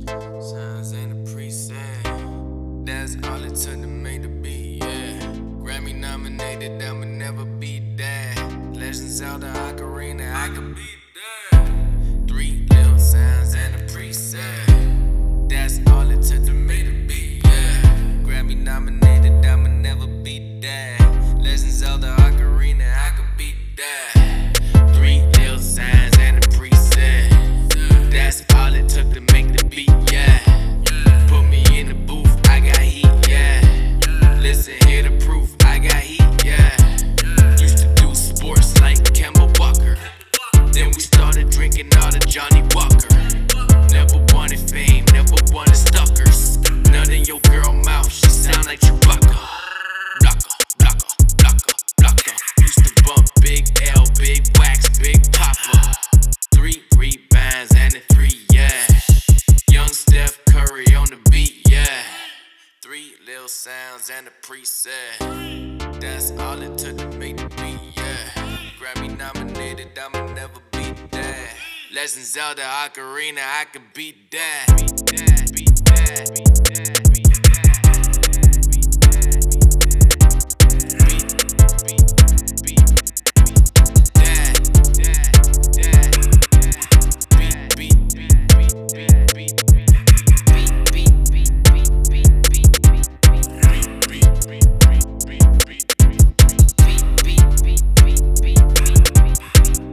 Sounds in the preset. That's all it took to make the beat, yeah. Grammy nominated, I'ma never be that. Legends out the ocarina, I could be that. 3 little sounds and a preset. That's all it took to make the beat, yeah. Grammy nominated, I'ma never be that. Legends out the ocarina, I could be that. 3 little sounds and a preset. That's all it took to make the beat, yeah. Put me in the booth, I got heat, yeah. Listen, hear the proof, I got heat, yeah. Used to do sports like Kemba Walker. Then we started drinking all the Johnny Walker. Never wanted fame, never wanted stalkers. None in your girl mouth, she sound like Chewbacca. Blocka, blocka, blocka, blocka. Used to bump Big L, Big Wax, Big Papa. 3 rebounds and a 3, yeah. Young Steph Curry on the beat, yeah. 3 little sounds and a preset. That's all it took to make the beat, yeah. Grammy nominated, I'ma never beat that. Legends Zelda Ocarina, I could beat that. Beat that, beat that.